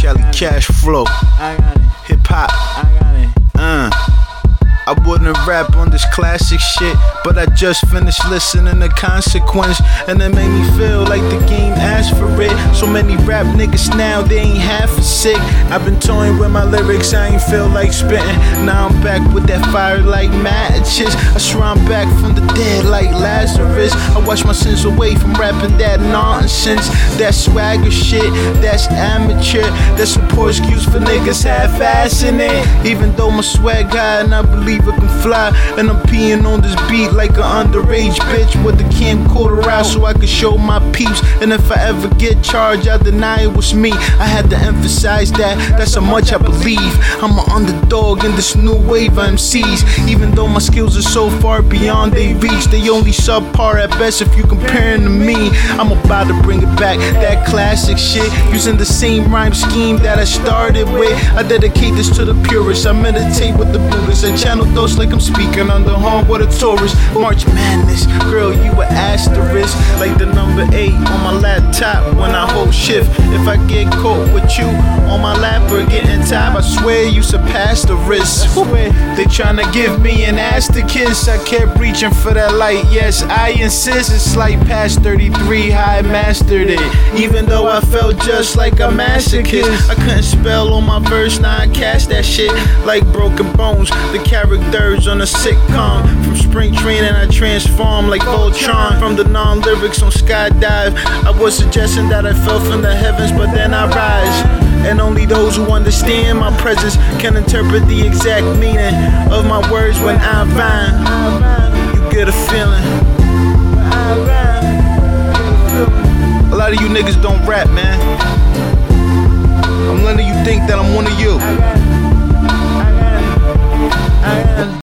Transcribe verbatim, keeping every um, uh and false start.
Cali cash flow. I got it. Hip hop. I got it. Uh. I wouldn't rap on this classic shit, but I just finished listening to Consequence, and it made me feel like the game asked for it. So many rap niggas now, they ain't half as sick. I've been toying with my lyrics, I ain't feel like spitting. Now I'm back with that fire like matches. I swear I'm back from the dead like Lazarus. I wash my sins away from rapping that nonsense. That swagger shit, that's amateur. That's a poor excuse for niggas half-assing it. Even though my swag high and I believe it can fly, and I'm peeing on this beat like an underage bitch with the camcorder out so I can show my peeps. And if I ever get charged, I deny it was me. I had to emphasize that, that's how much I believe. I'm an underdog in this new wave of M Cs. Even though my skills are so far beyond they reach, they only subpar at best if you comparing to me. I'm about to bring it back, that classic shit, using the same rhyme scheme that I started with. I dedicate this to the purists, I meditate with the Buddhists, I channel those like I'm speaking on the horn with a tourist. March Madness, girl, you an asterisk, like the number eight on my laptop when I hold shift. If I get caught with you on my lap or getting tired, I swear you surpass the risk. They tryna give me an ass to kiss, I kept reaching for that light, yes, I insist. It's like past thirty-three, how I mastered it. Even though I felt just like a masochist, I couldn't spell on my verse, now I cast that shit like broken bones. The characters on a sitcom, from spring training I transform like Voltron. From the non-lyrics on Skydive, I was suggesting that I fell from the heavens, but then I rise. And only those who understand my presence can interpret the exact meaning of my words when I rhyme. You get a feeling. A lot of you niggas don't rap, man. I'm letting you think that I'm one of you.